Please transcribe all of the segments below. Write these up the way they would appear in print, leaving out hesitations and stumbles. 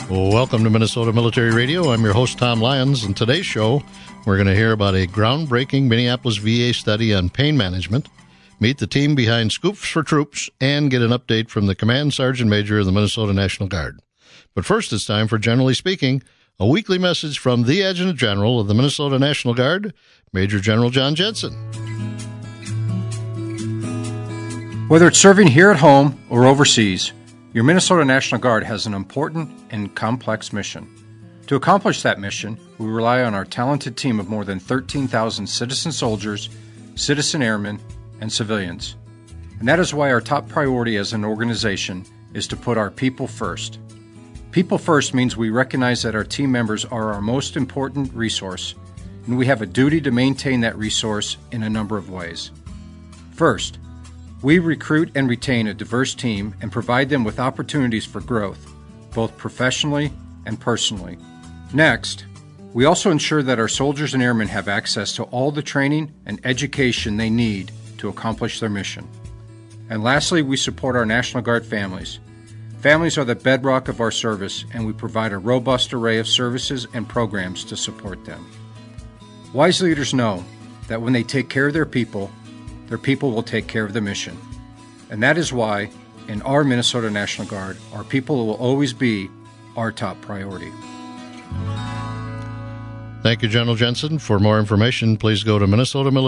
Welcome to Minnesota Military Radio. I'm your host, Tom Lyons. In today's show, we're going to hear about a groundbreaking Minneapolis VA study on pain management, meet the team behind Scoops for Troops, and get an update from the Command Sergeant Major of the Minnesota National Guard. But first, it's time for Generally Speaking, a weekly message from the Adjutant General of the Minnesota National Guard, Major General John Jensen. Whether it's serving here at home or overseas, your Minnesota National Guard has an important and complex mission. To accomplish that mission, we rely on our talented team of more than 13,000 citizen soldiers, citizen airmen, and civilians. And that is why our top priority as an organization is to put our people first. People first means we recognize that our team members are our most important resource, and we have a duty to maintain that resource in a number of ways. First, we recruit and retain a diverse team and provide them with opportunities for growth, both professionally and personally. Next, we also ensure that our soldiers and airmen have access to all the training and education they need to accomplish their mission. And lastly, we support our National Guard families. Families are the bedrock of our service, and we provide a robust array of services and programs to support them. Wise leaders know that when they take care of their people will take care of the mission. And that is why, in our Minnesota National Guard, our people will always be our top priority. Thank you, General Jensen. For more information, please go to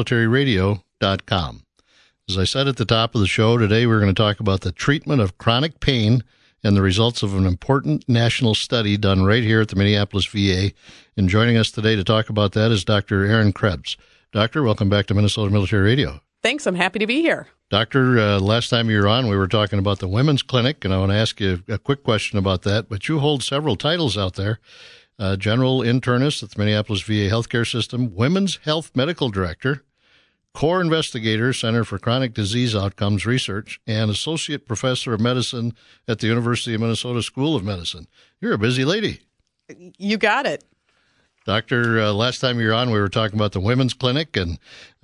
minnesotamilitaryradio.com. As I said at the top of the show, today we're going to talk about the treatment of chronic pain and the results of an important national study done right here at the Minneapolis VA. And joining us today to talk about that is Dr. Erin Krebs. Doctor, welcome back to Minnesota Military Radio. Thanks. I'm happy to be here. Doctor, last time you were on, we were talking about the Women's Clinic, and I want to ask you a quick question about that. But you hold several titles out there. General Internist at the Minneapolis VA Healthcare System, Women's Health Medical Director, Core Investigator, Center for Chronic Disease Outcomes Research, and Associate Professor of Medicine at the University of Minnesota School of Medicine. You're a busy lady. You got it. Doctor, last time you were on, we were talking about the Women's Clinic, and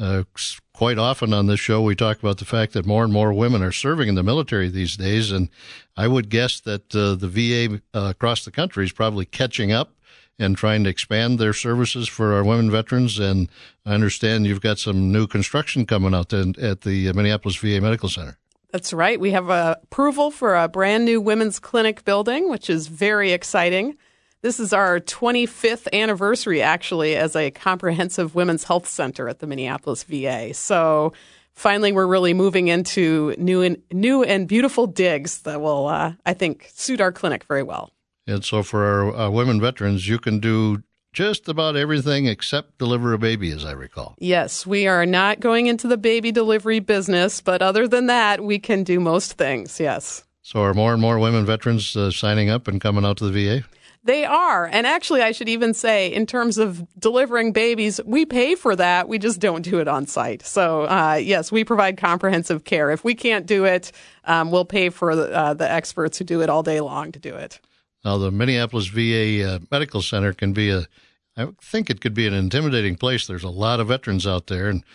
quite often on this show we talk about the fact that more and more women are serving in the military these days, and I would guess that the VA across the country is probably catching up and trying to expand their services for our women veterans, and I understand you've got some new construction coming out at the Minneapolis VA Medical Center. That's right. We have approval for a brand new women's clinic building, which is very exciting. This is our 25th anniversary, actually, as a comprehensive women's health center at the Minneapolis VA. So finally, we're really moving into new and beautiful digs that will, I think, suit our clinic very well. And so for our women veterans, you can do just about everything except deliver a baby, as I recall. Yes, we are not going into the baby delivery business, but other than that, we can do most things, yes. So are more and more women veterans signing up and coming out to the VA? They are. And actually, I should even say, in terms of delivering babies, we pay for that. We just don't do it on site. So, yes, we provide comprehensive care. If we can't do it, we'll pay for the experts who do it all day long to do it. Now, the Minneapolis VA Medical Center can be I think it could be an intimidating place. There's a lot of veterans out there and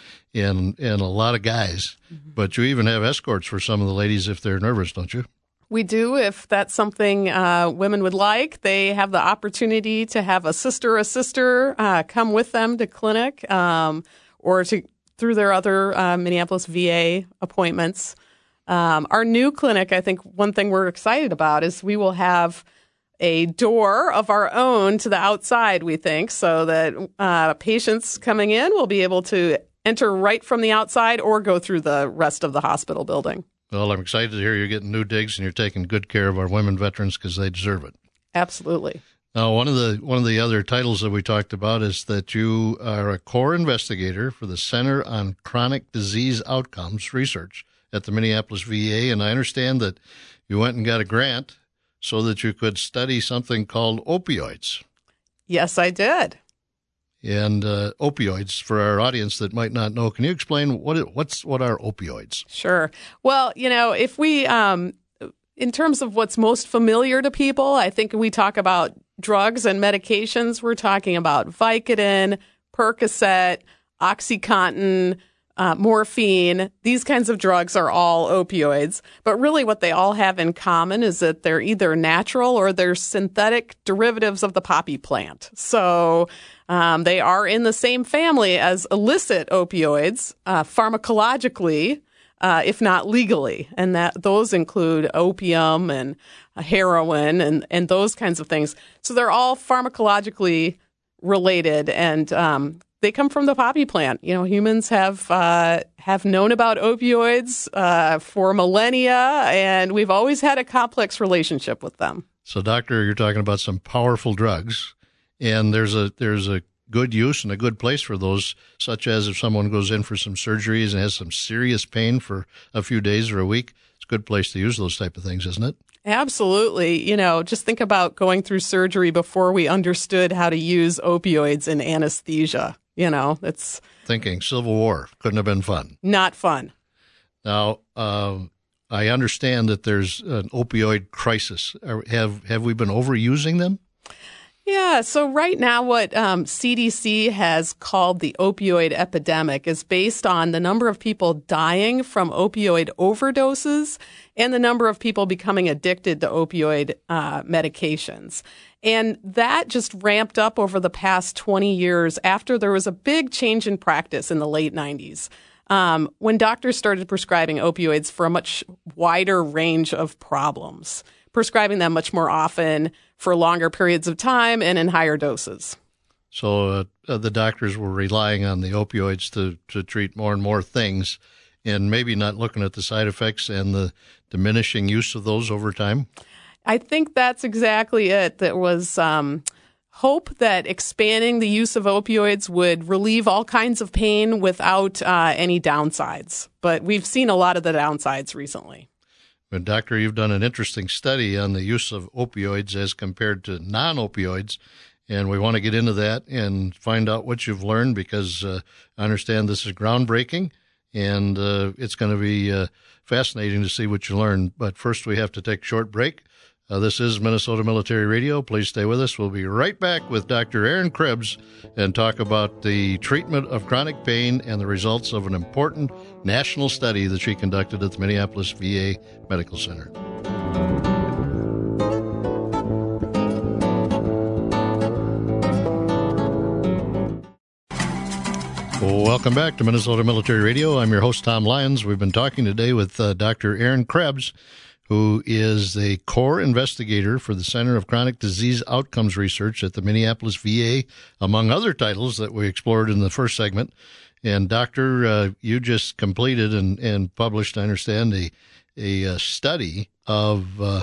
a lot of guys. Mm-hmm. But you even have escorts for some of the ladies if they're nervous, don't you? We do, if that's something women would like. They have the opportunity to have a sister come with them to clinic or through their other Minneapolis VA appointments. Our new clinic, I think one thing we're excited about is we will have a door of our own to the outside, we think, so that patients coming in will be able to enter right from the outside or go through the rest of the hospital building. Well, I'm excited to hear you're getting new digs and you're taking good care of our women veterans because they deserve it. Absolutely. Now, one of the other titles that we talked about is that you are a core investigator for the Center on Chronic Disease Outcomes Research at the Minneapolis VA, and I understand that you went and got a grant so that you could study something called opioids. Yes, I did. And opioids, for our audience that might not know, can you explain what are opioids? Sure. Well, if we, in terms of what's most familiar to people, I think we talk about drugs and medications. We're talking about Vicodin, Percocet, OxyContin, morphine. These kinds of drugs are all opioids. But really what they all have in common is that they're either natural or they're synthetic derivatives of the poppy plant. So they are in the same family as illicit opioids, pharmacologically, if not legally. And those include opium and heroin and those kinds of things. So they're all pharmacologically related, and they come from the poppy plant. You know, humans have known about opioids for millennia, and we've always had a complex relationship with them. So, Doctor, you're talking about some powerful drugs, and there's a good use and a good place for those, such as if someone goes in for some surgeries and has some serious pain for a few days or a week, it's a good place to use those type of things, isn't it? Absolutely. You know, just think about going through surgery before we understood how to use opioids in anesthesia. You know, it's thinking Civil War couldn't have been fun. Not fun. Now, I understand that there's an opioid crisis. Have we been overusing them? Yeah. So right now what CDC has called the opioid epidemic is based on the number of people dying from opioid overdoses and the number of people becoming addicted to opioid medications. And that just ramped up over the past 20 years after there was a big change in practice in the late 90s. When doctors started prescribing opioids for a much wider range of problems, prescribing them much more often for longer periods of time and in higher doses. So the doctors were relying on the opioids to treat more and more things and maybe not looking at the side effects and the diminishing use of those over time? I think that's exactly it. There was hope that expanding the use of opioids would relieve all kinds of pain without any downsides. But we've seen a lot of the downsides recently. But Doctor, you've done an interesting study on the use of opioids as compared to non-opioids, and we want to get into that and find out what you've learned because I understand this is groundbreaking, and it's going to be fascinating to see what you learn. But first, we have to take a short break. This is Minnesota Military Radio. Please stay with us. We'll be right back with Dr. Erin Krebs and talk about the treatment of chronic pain and the results of an important national study that she conducted at the Minneapolis VA Medical Center. Welcome back to Minnesota Military Radio. I'm your host, Tom Lyons. We've been talking today with Dr. Erin Krebs, who is the core investigator for the Center of Chronic Disease Outcomes Research at the Minneapolis VA, among other titles that we explored in the first segment. And Doctor, you just completed and published, I understand, a study of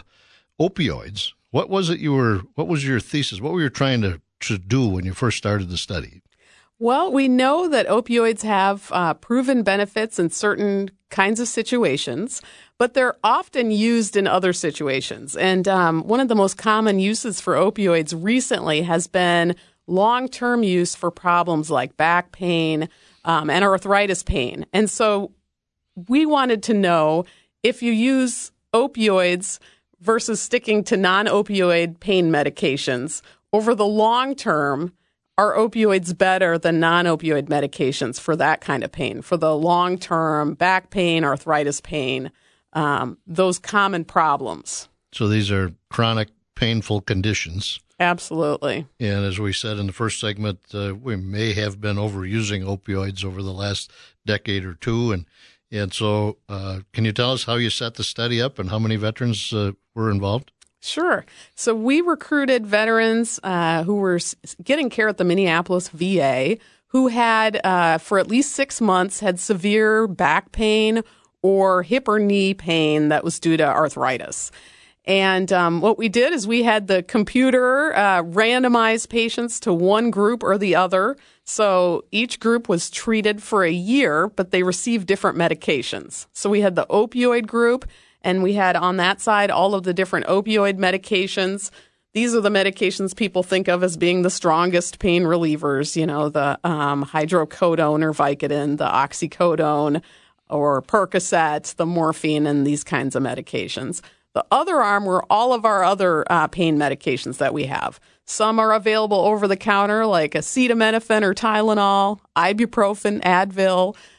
opioids. What was your thesis? What were you trying to do when you first started the study? Well, we know that opioids have proven benefits in certain kinds of situations, but they're often used in other situations. And one of the most common uses for opioids recently has been long-term use for problems like back pain and arthritis pain. And so we wanted to know if you use opioids versus sticking to non-opioid pain medications over the long term, are opioids better than non-opioid medications for that kind of pain, for the long-term back pain, arthritis pain, those common problems? So these are chronic, painful conditions. Absolutely. And as we said in the first segment, we may have been overusing opioids over the last decade or two. And so can you tell us how you set the study up and how many veterans were involved? Sure. So we recruited veterans who were getting care at the Minneapolis VA who had, for at least 6 months, had severe back pain or hip or knee pain that was due to arthritis. And what we did is we had the computer randomize patients to one group or the other. So each group was treated for a year, but they received different medications. So we had the opioid group, and we had on that side all of the different opioid medications. These are the medications people think of as being the strongest pain relievers, you know, the hydrocodone or Vicodin, the oxycodone or Percocet, the morphine, and these kinds of medications. The other arm were all of our other pain medications that we have. Some are available over the counter, like acetaminophen or Tylenol, ibuprofen, Advil.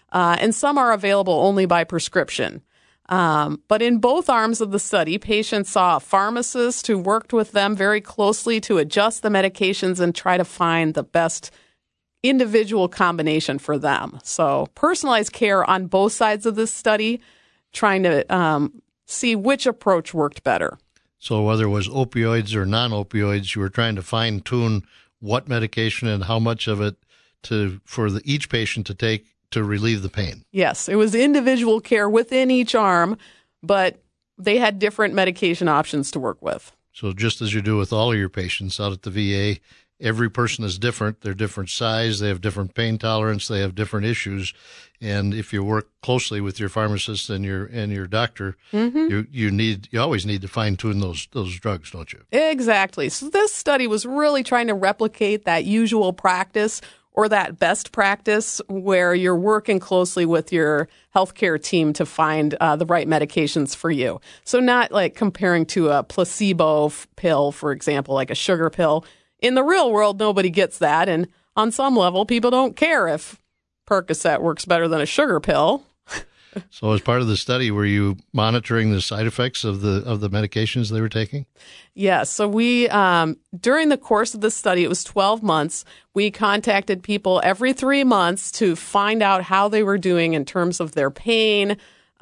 and some are available only by prescription. But in both arms of the study, patients saw a pharmacist who worked with them very closely to adjust the medications and try to find the best individual combination for them. So personalized care on both sides of this study, trying to see which approach worked better. So whether it was opioids or non-opioids, you were trying to fine-tune what medication and how much of it for each patient to take to relieve the pain. Yes, it was individual care within each arm, but they had different medication options to work with. So just as you do with all of your patients out at the VA, every person is different. They're different size. They have different pain tolerance. They have different issues. And if you work closely with your pharmacist and your doctor, you always need to fine tune those drugs, don't you? Exactly. So this study was really trying to replicate that usual practice or that best practice where you're working closely with your healthcare team to find the right medications for you. So not like comparing to a placebo pill, for example, like a sugar pill. In the real world, nobody gets that. And on some level, people don't care if Percocet works better than a sugar pill. So as part of the study, were you monitoring the side effects of the medications they were taking? Yes. So we, during the course of the study, it was 12 months, we contacted people every 3 months to find out how they were doing in terms of their pain,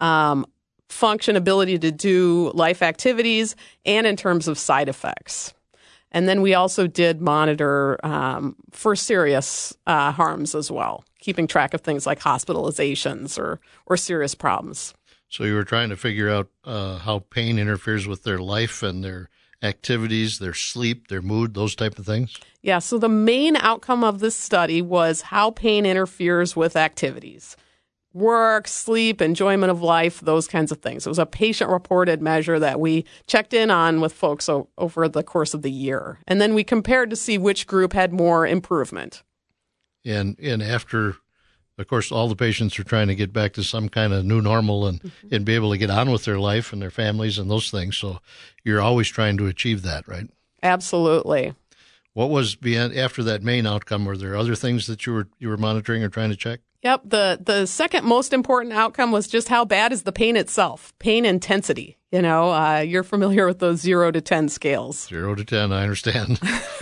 function, ability to do life activities, and in terms of side effects. And then we also did monitor for serious harms as well, keeping track of things like hospitalizations or serious problems. So you were trying to figure out how pain interferes with their life and their activities, their sleep, their mood, those type of things? Yeah, so the main outcome of this study was how pain interferes with activities. Work, sleep, enjoyment of life, those kinds of things. It was a patient-reported measure that we checked in on with folks over the course of the year. And then we compared to see which group had more improvement. And after, of course, all the patients are trying to get back to some kind of new normal and be able to get on with their life and their families and those things. So you're always trying to achieve that, right? Absolutely. What was after that main outcome? Were there other things that you were monitoring or trying to check? Yep. The second most important outcome was just how bad is the pain itself, pain intensity. You know, you're familiar with those 0 to 10 scales. 0 to 10, I understand.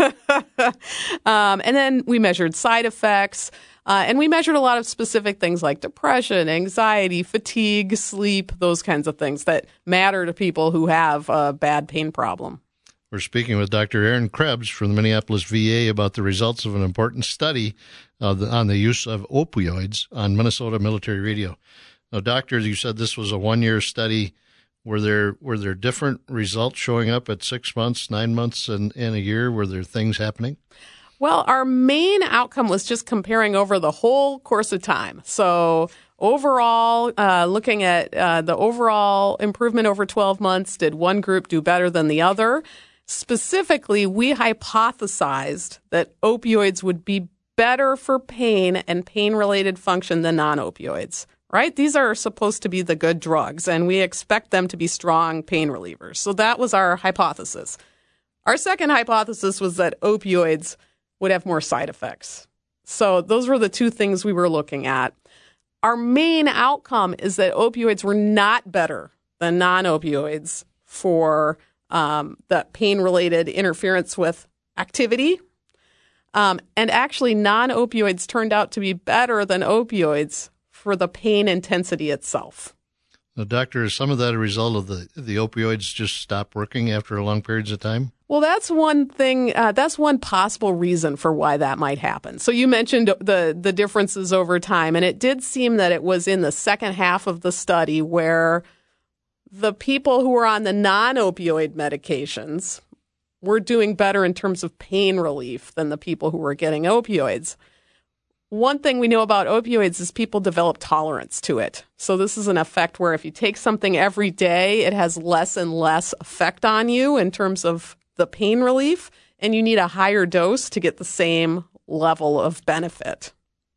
And then we measured side effects, and we measured a lot of specific things like depression, anxiety, fatigue, sleep, those kinds of things that matter to people who have a bad pain problem. We're speaking with Dr. Erin Krebs from the Minneapolis VA about the results of an important study on the use of opioids on Minnesota Military Radio. Now, doctor, you said this was a 1-year study. Were there different results showing up at 6 months, 9 months, and a year? Were there things happening? Well, our main outcome was just comparing over the whole course of time. So overall, looking at the overall improvement over 12 months, did one group do better than the other? Specifically, we hypothesized that opioids would be better for pain and pain-related function than non-opioids, right? These are supposed to be the good drugs, and we expect them to be strong pain relievers. So that was our hypothesis. Our second hypothesis was that opioids would have more side effects. So those were the two things we were looking at. Our main outcome is that opioids were not better than non-opioids for the pain-related interference with activity. And actually, non-opioids turned out to be better than opioids for the pain intensity itself. Now, doctor, is some of that a result of the opioids just stop working after long periods of time? Well, that's one thing. That's one possible reason for why that might happen. So you mentioned the differences over time, and it did seem that it was in the second half of the study where the people who were on the non-opioid medications were doing better in terms of pain relief than the people who were getting opioids. One thing we know about opioids is people develop tolerance to it. So this is an effect where if you take something every day, it has less and less effect on you in terms of the pain relief, and you need a higher dose to get the same level of benefit.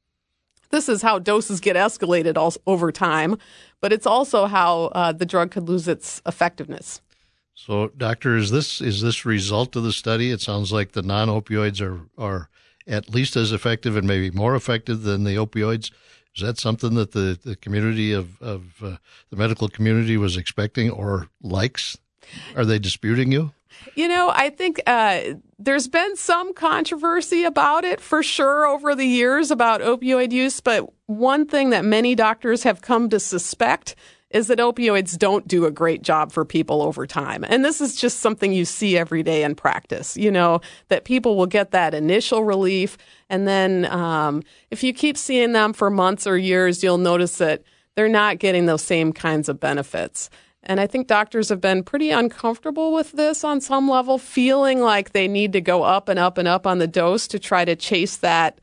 This is how doses get escalated over time, but it's also how the drug could lose its effectiveness. So, doctor, is this result of the study? It sounds like the non-opioids are at least as effective and maybe more effective than the opioids. Is that something that the community of the medical community was expecting or likes? Are they disputing you? I think there's been some controversy about it for sure over the years about opioid use. But one thing that many doctors have come to suspect is that opioids don't do a great job for people over time. And this is just something you see every day in practice, that people will get that initial relief. And then if you keep seeing them for months or years, you'll notice that they're not getting those same kinds of benefits. And I think doctors have been pretty uncomfortable with this on some level, feeling like they need to go up and up and up on the dose to try to chase that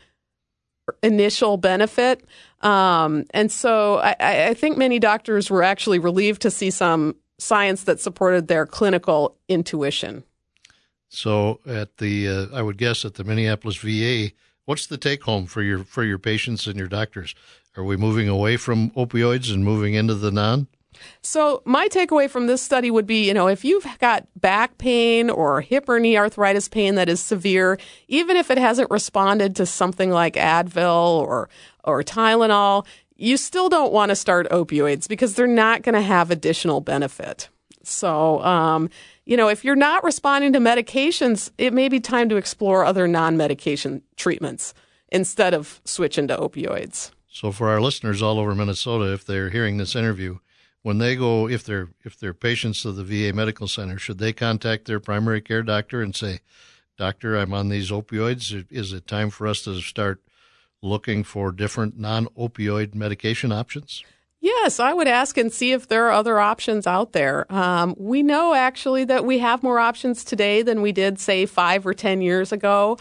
initial benefit. And so I think many doctors were actually relieved to see some science that supported their clinical intuition. So I would guess at the Minneapolis VA, what's the take home for your patients and your doctors? Are we moving away from opioids and moving into the non? So my takeaway from this study would be, if you've got back pain or hip or knee arthritis pain that is severe, even if it hasn't responded to something like Advil or Tylenol, you still don't want to start opioids because they're not going to have additional benefit. So, if you're not responding to medications, it may be time to explore other non-medication treatments instead of switching to opioids. So for our listeners all over Minnesota, if they're hearing this interview, when they go, if they're patients of the VA Medical Center, should they contact their primary care doctor and say, "Doctor, I'm on these opioids. Is it time for us to start looking for different non-opioid medication options?" Yes, I would ask and see if there are other options out there. We know actually that we have more options today than we did, say, 5 or 10 years ago,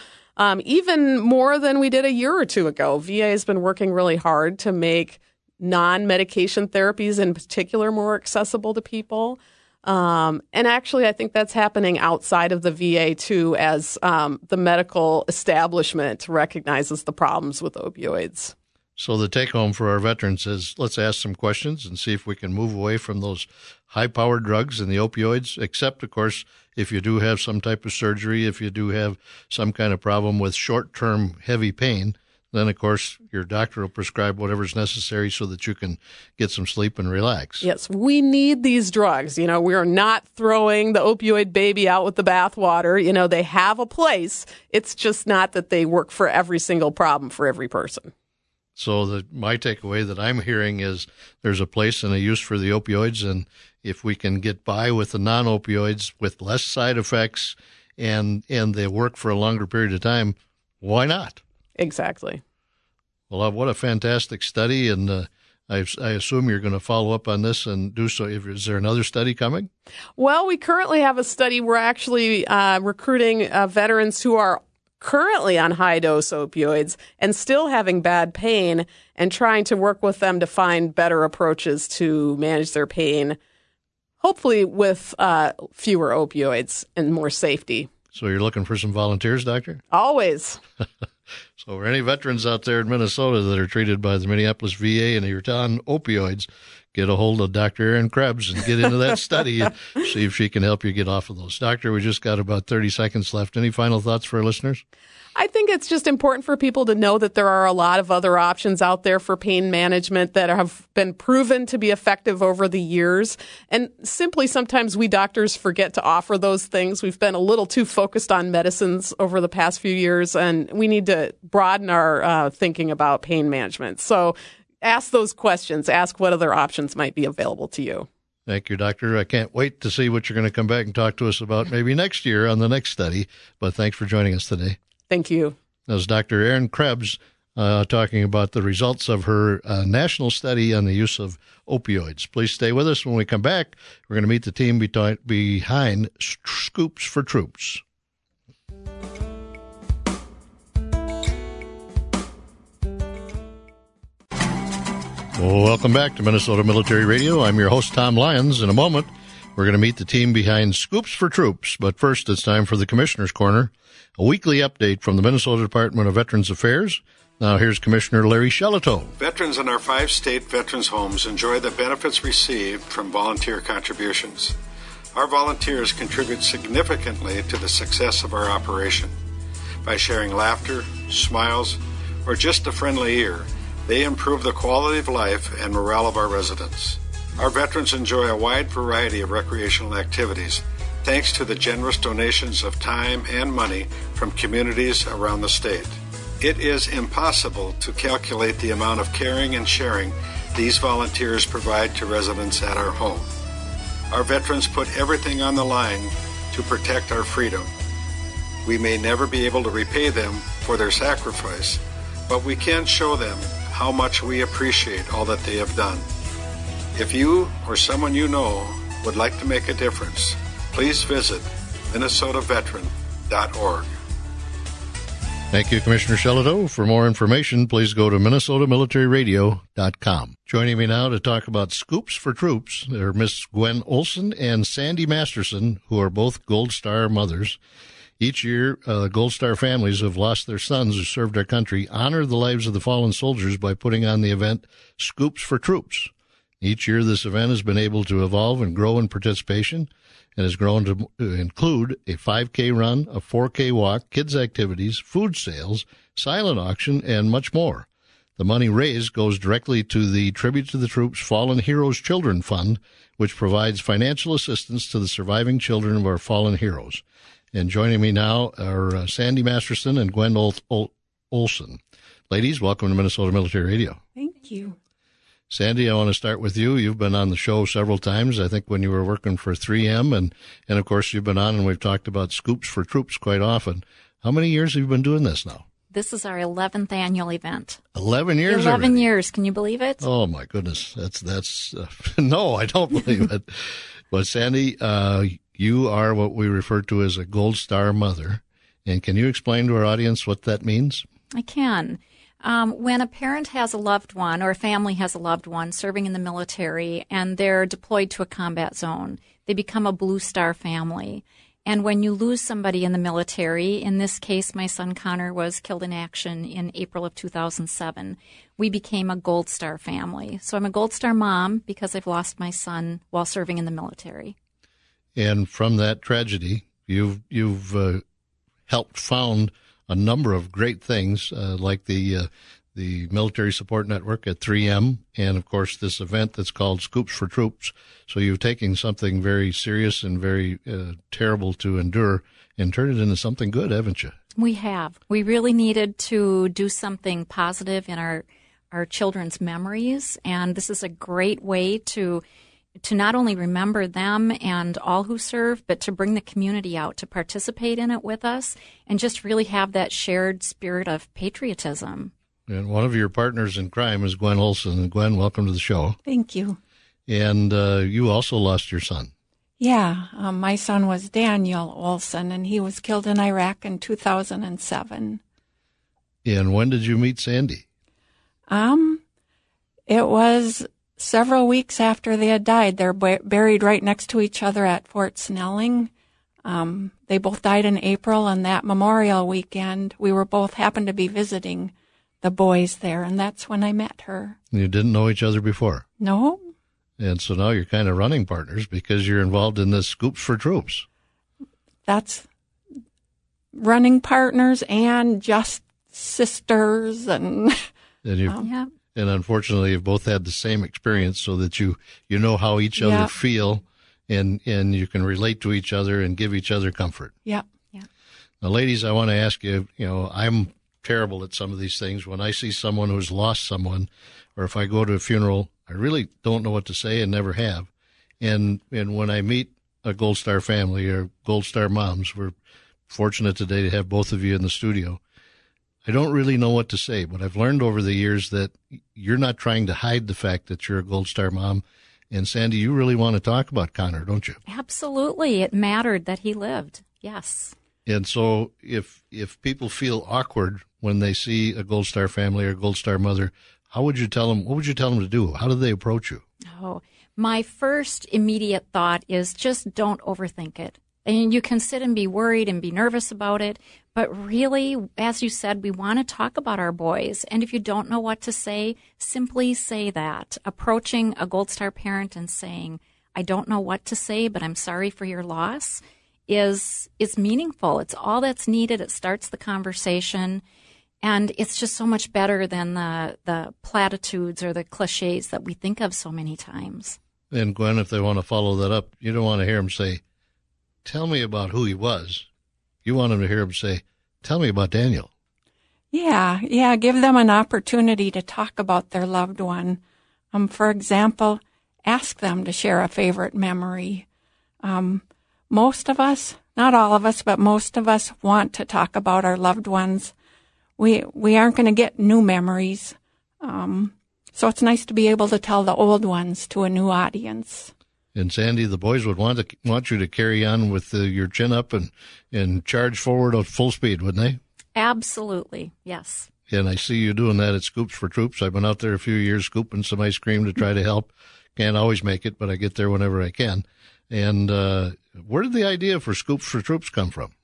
even more than we did a year or two ago. VA has been working really hard to make non-medication therapies in particular more accessible to people. And actually, I think that's happening outside of the VA, too, as the medical establishment recognizes the problems with opioids. So the take-home for our veterans is let's ask some questions and see if we can move away from those high-powered drugs and the opioids, except, of course, if you do have some type of surgery, if you do have some kind of problem with short-term heavy pain, then, of course, your doctor will prescribe whatever's necessary so that you can get some sleep and relax. Yes, we need these drugs. We are not throwing the opioid baby out with the bathwater. They have a place. It's just not that they work for every single problem for every person. So my takeaway that I'm hearing is there's a place and a use for the opioids, and if we can get by with the non-opioids with less side effects and they work for a longer period of time, why not? Exactly. Well, what a fantastic study, and I assume you're going to follow up on this and do so. Is there another study coming? Well, we currently have a study. We're actually recruiting veterans who are currently on high-dose opioids and still having bad pain and trying to work with them to find better approaches to manage their pain, hopefully with fewer opioids and more safety. So you're looking for some volunteers, Doctor? Always. So for any veterans out there in Minnesota that are treated by the Minneapolis VA and you're on opioids, get a hold of Dr. Erin Krebs and get into that study and see if she can help you get off of those. Doctor, we just got about 30 seconds left. Any final thoughts for our listeners? I think it's just important for people to know that there are a lot of other options out there for pain management that have been proven to be effective over the years. And simply sometimes we doctors forget to offer those things. We've been a little too focused on medicines over the past few years, and we need to broaden our thinking about pain management. So ask those questions. Ask what other options might be available to you. Thank you, Doctor. I can't wait to see what you're going to come back and talk to us about maybe next year on the next study. But thanks for joining us today. Thank you. That was Dr. Erin Krebs talking about the results of her national study on the use of opioids. Please stay with us. When we come back, we're going to meet the team behind Scoops for Troops. Well, welcome back to Minnesota Military Radio. I'm your host, Tom Lyons. In a moment, we're going to meet the team behind Scoops for Troops. But first, it's time for the Commissioner's Corner, a weekly update from the Minnesota Department of Veterans Affairs. Now, here's Commissioner Larry Shelito. Veterans in our 5 state veterans homes enjoy the benefits received from volunteer contributions. Our volunteers contribute significantly to the success of our operation. By sharing laughter, smiles, or just a friendly ear, They improve the quality of life and morale of our residents. Our veterans enjoy a wide variety of recreational activities thanks to the generous donations of time and money from communities around the state. It is impossible to calculate the amount of caring and sharing these volunteers provide to residents at our home. Our veterans put everything on the line to protect our freedom. We may never be able to repay them for their sacrifice, but we can show them how much we appreciate all that they have done. If you or someone you know would like to make a difference, please visit minnesotaveteran.org. Thank you, Commissioner Shelito. For more information, please go to minnesotamilitaryradio.com. Joining me now to talk about Scoops for Troops are Miss Gwen Olson and Sandy Masterson, who are both Gold Star mothers. Each year, Gold Star families who have lost their sons who served our country honor the lives of the fallen soldiers by putting on the event Scoops for Troops. Each year, this event has been able to evolve and grow in participation and has grown to include a 5K run, a 4K walk, kids' activities, food sales, silent auction, and much more. The money raised goes directly to the Tribute to the Troops Fallen Heroes Children Fund, which provides financial assistance to the surviving children of our fallen heroes. And joining me now are Sandy Masterson and Gwen Olson. Ladies, welcome to Minnesota Military Radio. Thank you. Sandy, I want to start with you. You've been on the show several times, I think when you were working for 3M, and of course you've been on and we've talked about Scoops for Troops quite often. How many years have you been doing this now? This is our 11th annual event. 11 years 11 already? years. Can you believe it? Oh, my goodness. That's no, I don't believe it. But Sandy, you are what we refer to as a Gold Star mother. And can you explain to our audience what that means? I can. When a parent has a loved one or a family has a loved one serving in the military and they're deployed to a combat zone, they become a Blue Star family. And when you lose somebody in the military, in this case, my son Connor was killed in action in April of 2007, we became a Gold Star family. So I'm a Gold Star mom because I've lost my son while serving in the military. And from that tragedy, you've helped found a number of great things, like the Military Support Network at 3M, and of course this event that's called Scoops for Troops. So you've taken something very serious and very terrible to endure and turned it into something good, haven't you? We have. We really needed to do something positive in our children's memories, and this is a great way to not only remember them and all who serve, but to bring the community out to participate in it with us and just really have that shared spirit of patriotism. And one of your partners in crime is Gwen Olson. And Gwen, welcome to the show. Thank you. And you also lost your son. Yeah, my son was Daniel Olson, and he was killed in Iraq in 2007. And when did you meet Sandy? It was several weeks after they had died. They're buried right next to each other at Fort Snelling. They both died in April, and that Memorial weekend, we were both happened to be visiting the boys there, and that's when I met her. You didn't know each other before? No. And so now you're kind of running partners because you're involved in this Scoops for Troops. That's running partners and just sisters and yeah. And unfortunately, you've both had the same experience so that you know how each other feel and you can relate to each other and give each other comfort. Yeah. Yeah. Now, ladies, I want to ask you, I'm terrible at some of these things. When I see someone who's lost someone, or if I go to a funeral, I really don't know what to say and never have. And when I meet a Gold Star family or Gold Star moms, we're fortunate today to have both of you in the studio. I don't really know what to say, but I've learned over the years that you're not trying to hide the fact that you're a Gold Star mom. And Sandy, you really want to talk about Connor, don't you? Absolutely. It mattered that he lived. Yes. And so if people feel awkward when they see a Gold Star family or a Gold Star mother, what would you tell them to do? How do they approach you? Oh, my first immediate thought is just don't overthink it. And you can sit and be worried and be nervous about it. But really, as you said, we want to talk about our boys. And if you don't know what to say, simply say that. Approaching a Gold Star parent and saying, I don't know what to say, but I'm sorry for your loss is meaningful. It's all that's needed. It starts the conversation. And it's just so much better than the platitudes or the cliches that we think of so many times. And Gwen, if they want to follow that up, you don't want to hear them say, tell me about who he was. You want them to hear him say, tell me about Daniel. Yeah, give them an opportunity to talk about their loved one. For example, ask them to share a favorite memory. Most of us, not all of us, but most of us want to talk about our loved ones. We aren't going to get new memories. So it's nice to be able to tell the old ones to a new audience. And Sandy, the boys would want you to carry on with your chin up and charge forward at full speed, wouldn't they? Absolutely, yes. And I see you doing that at Scoops for Troops. I've been out there a few years scooping some ice cream to try to help. Can't always make it, but I get there whenever I can. And where did the idea for Scoops for Troops come from?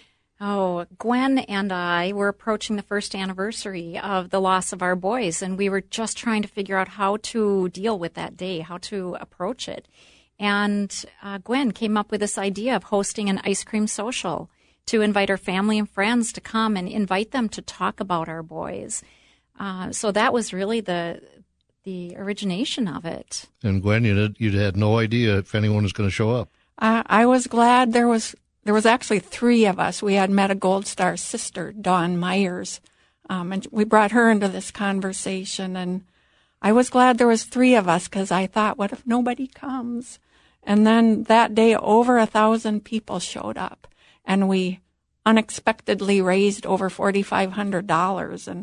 Oh, Gwen and I were approaching the first anniversary of the loss of our boys, and we were just trying to figure out how to deal with that day, how to approach it. And Gwen came up with this idea of hosting an ice cream social to invite our family and friends to come and invite them to talk about our boys. So that was really the origination of it. And Gwen, you had no idea if anyone was going to show up. I was glad there was actually 3 of us. We had met a Gold Star sister, Dawn Myers, and we brought her into this conversation. And I was glad there was 3 of us because I thought, what if nobody comes? And then that day, over 1,000 people showed up, and we unexpectedly raised over $4,500, and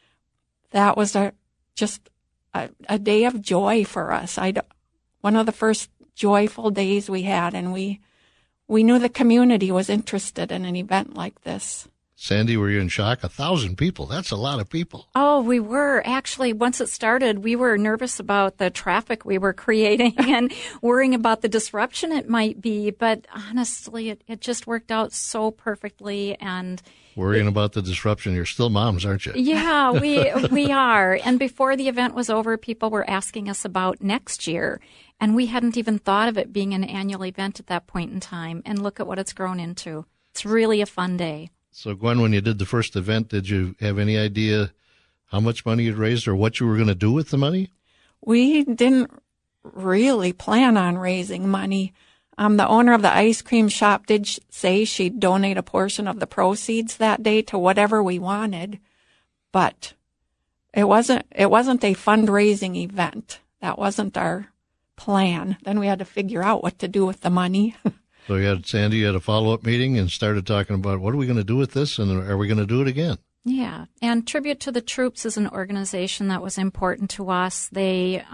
that was just a day of joy for us. One of the first joyful days we had, and we knew the community was interested in an event like this. Sandy, were you in shock? 1,000 people. That's a lot of people. Oh, we were. Actually, once it started, we were nervous about the traffic we were creating and worrying about the disruption it might be. But honestly, it just worked out so perfectly. And worrying about the disruption. You're still moms, aren't you? Yeah, we are. And before the event was over, people were asking us about next year. And we hadn't even thought of it being an annual event at that point in time. And look at what it's grown into. It's really a fun day. So, Gwen, when you did the first event, did you have any idea how much money you'd raised or what you were going to do with the money? We didn't really plan on raising money. The owner of the ice cream shop did say she'd donate a portion of the proceeds that day to whatever we wanted, but it wasn't a fundraising event. That wasn't our plan. Then we had to figure out what to do with the money. So Sandy, you had a follow-up meeting and started talking about what are we going to do with this, and are we going to do it again? Yeah, and Tribute to the Troops is an organization that was important to us. They,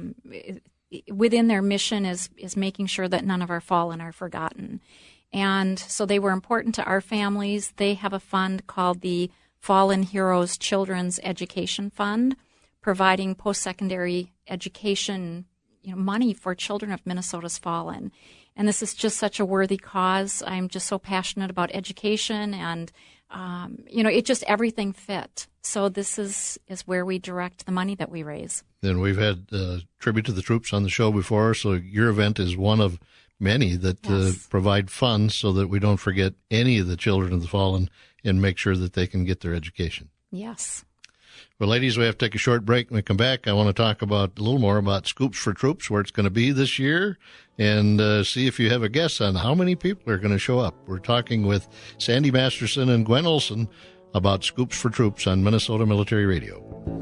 within their mission, is making sure that none of our fallen are forgotten. And so they were important to our families. They have a fund called the Fallen Heroes Children's Education Fund, providing post-secondary education money for children of Minnesota's fallen. And this is just such a worthy cause. I'm just so passionate about education and, it just everything fit. So this is where we direct the money that we raise. Then we've had Tribute to the Troops on the show before, so your event is one of many that provide funds so that we don't forget any of the children of the fallen and make sure that they can get their education. Yes. Well, ladies, we have to take a short break. When we come back, I want to talk a little more about Scoops for Troops, where it's going to be this year, and see if you have a guess on how many people are going to show up. We're talking with Sandy Masterson and Gwen Olson about Scoops for Troops on Minnesota Military Radio.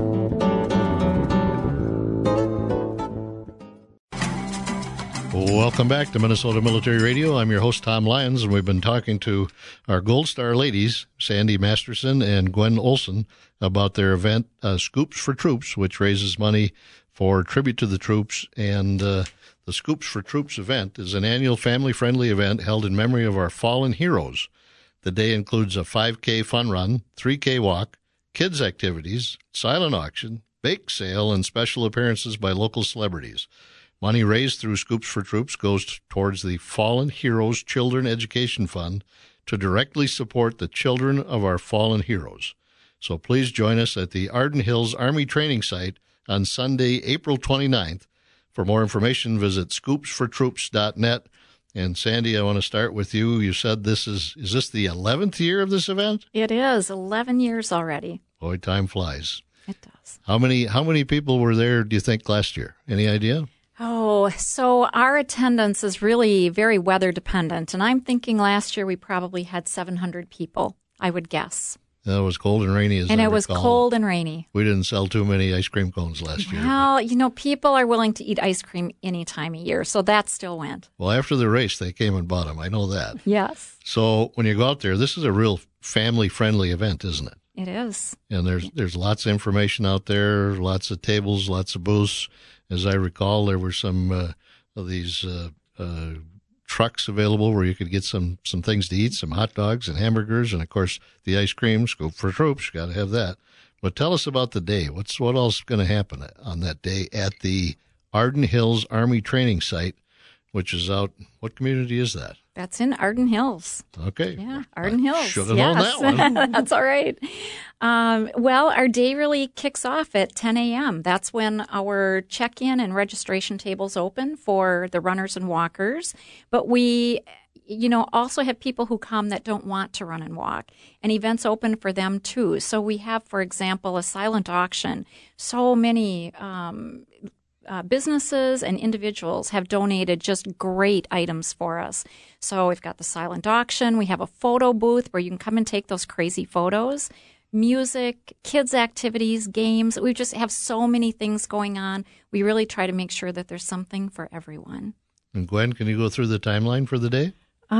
Welcome back to Minnesota Military Radio. I'm your host, Tom Lyons, and we've been talking to our Gold Star ladies, Sandy Masterson and Gwen Olson, about their event, Scoops for Troops, which raises money for Tribute to the Troops. And the Scoops for Troops event is an annual family-friendly event held in memory of our fallen heroes. The day includes a 5K fun run, 3K walk, kids' activities, silent auction, bake sale, and special appearances by local celebrities. Money raised through Scoops for Troops goes towards the Fallen Heroes Children Education Fund to directly support the children of our fallen heroes. So please join us at the Arden Hills Army Training Site on Sunday, April 29th. For more information, visit scoopsfortroops.net. And Sandy, I want to start with you. You said is this the 11th year of this event? It is 11 years already. Boy, time flies. It does. How many people were there, do you think, last year? Any idea? Oh, so our attendance is really very weather dependent. And I'm thinking last year we probably had 700 people, I would guess. It was cold and rainy, And it was cold and rainy. We didn't sell too many ice cream cones last year. Well, people are willing to eat ice cream any time of year, so that still went. Well, after the race, they came and bought them. I know that. Yes. So when you go out there, this is a real family-friendly event, isn't it? It is. And there's lots of information out there, lots of tables, lots of booths. As I recall, there were some of these trucks available where you could get some things to eat, some hot dogs and hamburgers, and of course the ice cream. Scoop for Troops, you got to have that. But tell us about the day. What else is going to happen on that day at the Arden Hills Army Training Site, which is out? What community is that? That's in Arden Hills. Okay. Yeah, Arden Hills. Should have known that one. That's all right. Well, our day really kicks off at 10 a.m. That's when our check-in and registration tables open for the runners and walkers. But we, also have people who come that don't want to run and walk, and events open for them too. So we have, for example, a silent auction. So many businesses and individuals have donated just great items for us. So we've got the silent auction. We have a photo booth where you can come and take those crazy photos. Music, kids' activities, games. We just have so many things going on. We really try to make sure that there's something for everyone. And Gwen, can you go through the timeline for the day?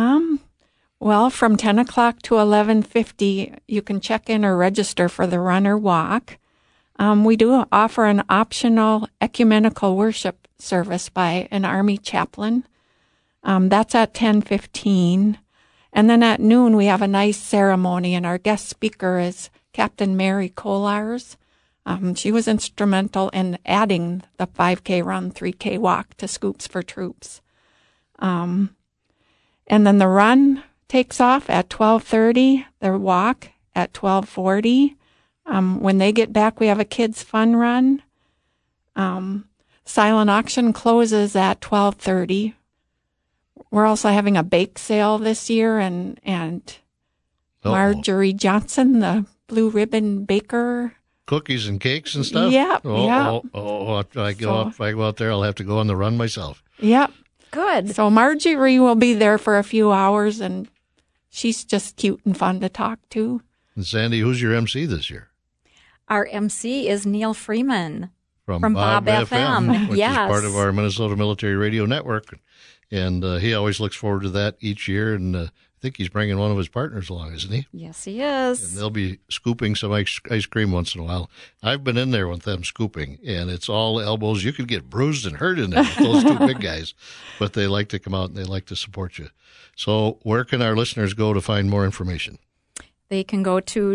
Well, from 10 o'clock to 11:50, you can check in or register for the run or walk. We do offer an optional ecumenical worship service by an Army chaplain. That's at 10:15. And then at noon, we have a nice ceremony, and our guest speaker is Captain Mary Kolars. She was instrumental in adding the 5K run, 3K walk to Scoops for Troops. And then the run takes off at 12:30, the walk at 12:40. When they get back, we have a kids' fun run. Silent auction closes at 12:30. We're also having a bake sale this year, and Marjorie Johnson, the Blue Ribbon Baker. Cookies and cakes and stuff? Yep. If I go out there, I'll have to go on the run myself. Yep. Good. So Marjorie will be there for a few hours, and she's just cute and fun to talk to. And Sandy, who's your MC this year? Our MC is Neil Freeman from Bob FM, which yes. is part of our Minnesota Military Radio Network. And he always looks forward to that each year. And I think he's bringing one of his partners along, isn't he? Yes, he is. And they'll be scooping some ice cream once in a while. I've been in there with them scooping, and it's all elbows. You could get bruised and hurt in there with those two big guys. But they like to come out and they like to support you. So where can our listeners go to find more information? They can go to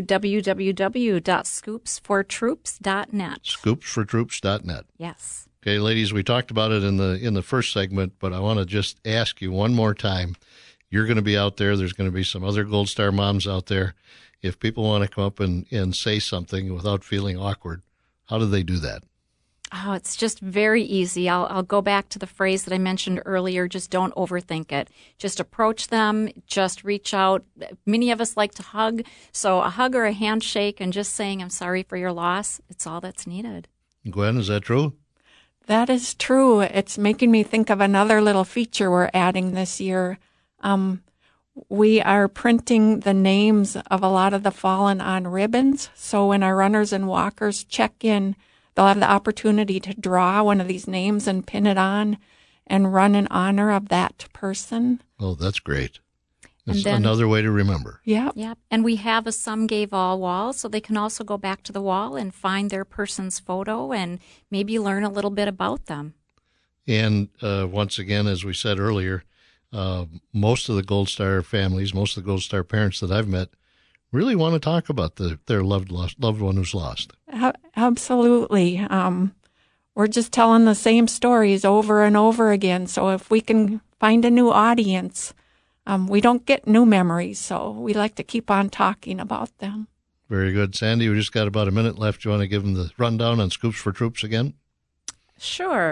www.scoopsfortroops.net. Scoopsfortroops.net. Yes. Okay, ladies, we talked about it in the first segment, but I want to just ask you one more time. You're going to be out there. There's going to be some other Gold Star moms out there. If people want to come up and say something without feeling awkward, how do they do that? Oh, it's just very easy. I'll go back to the phrase that I mentioned earlier. Just don't overthink it. Just approach them. Just reach out. Many of us like to hug. So a hug or a handshake and just saying, I'm sorry for your loss, it's all that's needed. Gwen, is that true? That is true. It's making me think of another little feature we're adding this year. We are printing the names of a lot of the fallen on ribbons. So when our runners and walkers check in, they'll have the opportunity to draw one of these names and pin it on and run in honor of that person. Oh, that's great. It's then, another way to remember. Yep. Yep. And we have a Some Gave All wall, so they can also go back to the wall and find their person's photo and maybe learn a little bit about them. And once again, as we said earlier, most of the Gold Star families, most of the Gold Star parents that I've met really want to talk about their loved one who's lost. Absolutely. We're just telling the same stories over and over again. So if we can find a new audience, we don't get new memories. So we like to keep on talking about them. Very good. Sandy, we just got about a minute left. You want to give them the rundown on Scoops for Troops again? Sure.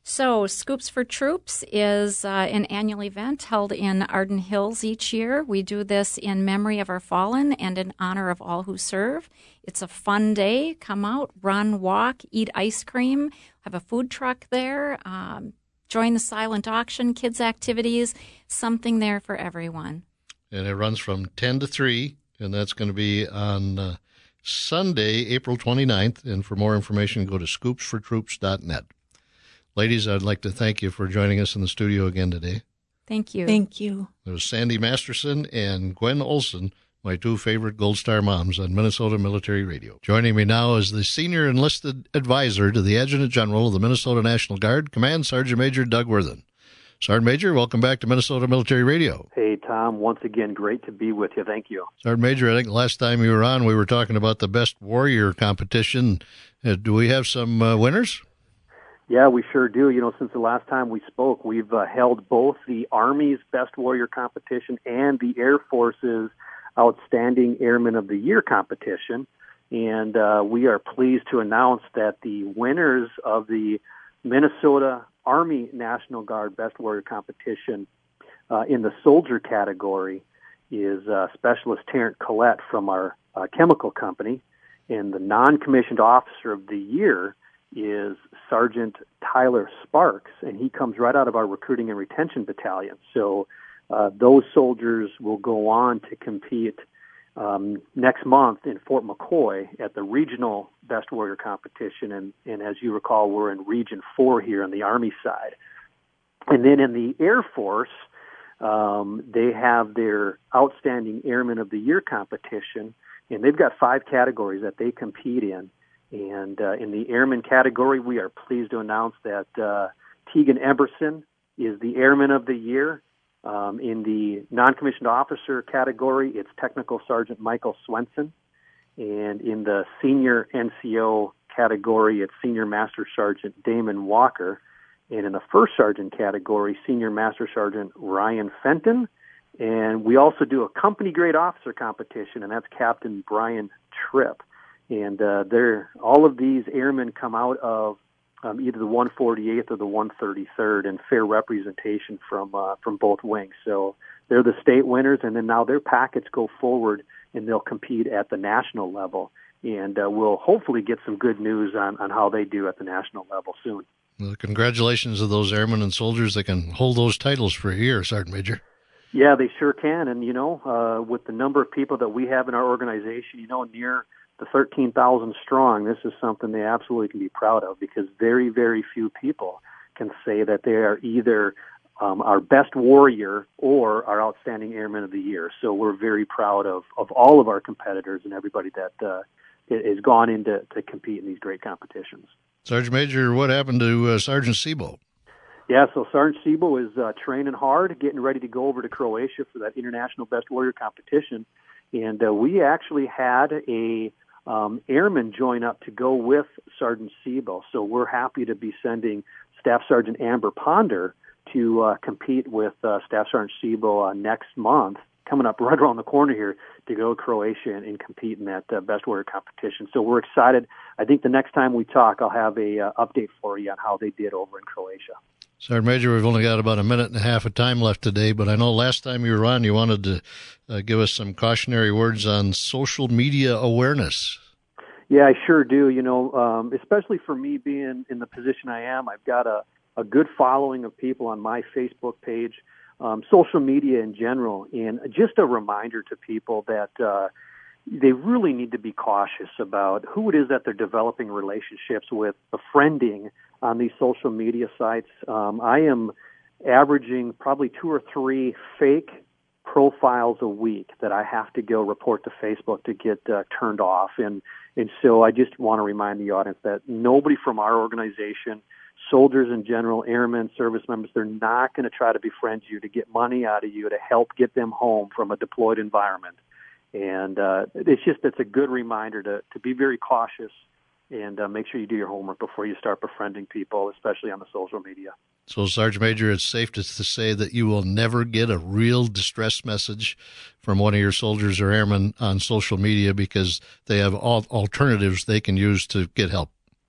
So, Scoops for Troops is an annual event held in Arden Hills each year. We do this in memory of our fallen and in honor of all who serve. It's a fun day. Come out, run, walk, eat ice cream, have a food truck there, join the silent auction, kids' activities, something there for everyone. And it runs from 10 to 3, and that's going to be on Sunday, April 29th. And for more information, go to scoopsfortroops.net. Ladies, I'd like to thank you for joining us in the studio again today. Thank you. Thank you. It was Sandy Masterson and Gwen Olson, my two favorite Gold Star moms on Minnesota Military Radio. Joining me now is the Senior Enlisted Advisor to the Adjutant General of the Minnesota National Guard, Command Sergeant Major Doug Worthen. Sergeant Major, welcome back to Minnesota Military Radio. Hey, Tom. Once again, great to be with you. Thank you. Sergeant Major, I think last time you were on, we were talking about the Best Warrior competition. Do we have some winners? Yeah, we sure do. You know, since the last time we spoke, we've held both the Army's Best Warrior competition and the Air Force's Outstanding Airman of the Year competition. And we are pleased to announce that the winners of the Minnesota Army National Guard Best Warrior competition in the soldier category is Specialist Terrence Collette from our chemical company. And the non-commissioned officer of the year is Sergeant Tyler Sparks, and he comes right out of our recruiting and retention battalion. So those soldiers will go on to compete next month in Fort McCoy at the regional Best Warrior competition. And as you recall, we're in Region 4 here on the Army side. And then in the Air Force, they have their Outstanding Airman of the Year competition, and they've got 5 categories that they compete in. And in the airman category, we are pleased to announce that Tegan Eberson is the Airman of the Year. In the non-commissioned officer category, it's Technical Sergeant Michael Swenson. And in the senior NCO category, it's Senior Master Sergeant Damon Walker. And in the first sergeant category, Senior Master Sergeant Ryan Fenton. And we also do a company grade officer competition, and that's Captain Brian Tripp. And all of these airmen come out of either the 148th or the 133rd, and fair representation from both wings. So they're the state winners, and then now their packets go forward, and they'll compete at the national level. And we'll hopefully get some good news on how they do at the national level soon. Well, congratulations to those airmen and soldiers that can hold those titles for a year, Sergeant Major. Yeah, they sure can. And, you know, with the number of people that we have in our organization, you know, near the 13,000 strong, this is something they absolutely can be proud of, because very, very few people can say that they are either our best warrior or our outstanding airman of the year. So we're very proud of all of our competitors and everybody that has gone in to compete in these great competitions. Sergeant Major, what happened to Sergeant Sebo? Yeah, so Sergeant Sebo is training hard, getting ready to go over to Croatia for that International Best Warrior competition. And we actually had a airman join up to go with Sergeant Sebo. So we're happy to be sending Staff Sergeant Amber Ponder to compete with Staff Sergeant Sebo next month, coming up right around the corner here, to go to Croatia and compete in that Best Warrior competition. So we're excited. I think the next time we talk, I'll have a update for you on how they did over in Croatia. Sergeant Major, we've only got about a minute and a half of time left today, but I know last time you were on, you wanted to give us some cautionary words on social media awareness. Yeah, I sure do. You know, especially for me being in the position I am, I've got a good following of people on my Facebook page, social media in general, and just a reminder to people that they really need to be cautious about who it is that they're developing relationships with, befriending on these social media sites. I am averaging probably 2 or 3 fake profiles a week that I have to go report to Facebook to get turned off. And so I just want to remind the audience that nobody from our organization, soldiers in general, airmen, service members, they're not going to try to befriend you to get money out of you to help get them home from a deployed environment. And it's a good reminder to be very cautious and make sure you do your homework before you start befriending people, especially on the social media. So, Sergeant Major, it's safe to say that you will never get a real distress message from one of your soldiers or airmen on social media because they have all alternatives they can use to get help.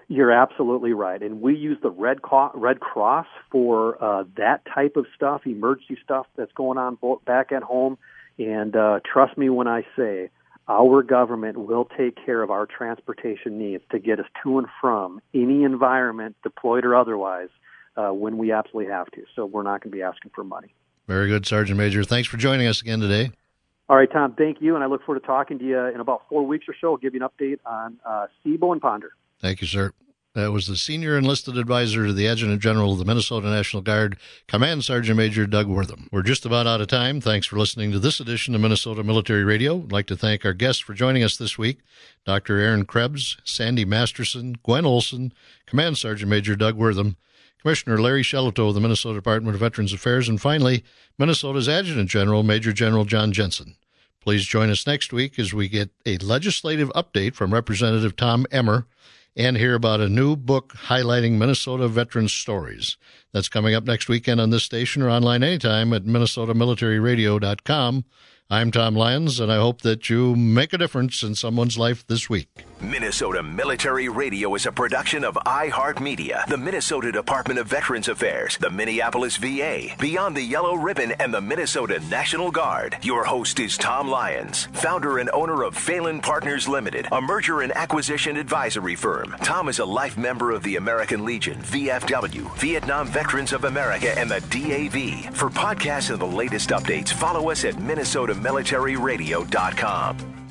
You're absolutely right. And we use the Red Cross for that type of stuff, emergency stuff that's going on back at home. And trust me when I say our government will take care of our transportation needs to get us to and from any environment, deployed or otherwise, when we absolutely have to. So we're not going to be asking for money. Very good, Sergeant Major. Thanks for joining us again today. All right, Tom, thank you. And I look forward to talking to you in about 4 weeks or so. I'll give you an update on SIBO and Ponder. Thank you, sir. That was the Senior Enlisted Advisor to the Adjutant General of the Minnesota National Guard, Command Sergeant Major Doug Wortham. We're just about out of time. Thanks for listening to this edition of Minnesota Military Radio. I'd like to thank our guests for joining us this week, Dr. Aaron Krebs, Sandy Masterson, Gwen Olson, Command Sergeant Major Doug Wortham, Commissioner Larry Shelito of the Minnesota Department of Veterans Affairs, and finally, Minnesota's Adjutant General, Major General John Jensen. Please join us next week as we get a legislative update from Representative Tom Emmer and hear about a new book highlighting Minnesota veterans' stories. That's coming up next weekend on this station or online anytime at MinnesotaMilitaryRadio.com. I'm Tom Lyons, and I hope that you make a difference in someone's life this week. Minnesota Military Radio is a production of iHeartMedia, the Minnesota Department of Veterans Affairs, the Minneapolis VA, Beyond the Yellow Ribbon, and the Minnesota National Guard. Your host is Tom Lyons, founder and owner of Phelan Partners Limited, a merger and acquisition advisory firm. Tom is a life member of the American Legion, VFW, Vietnam Veterans of America, and the DAV. For podcasts and the latest updates, follow us at MinnesotaMilitaryRadio.com.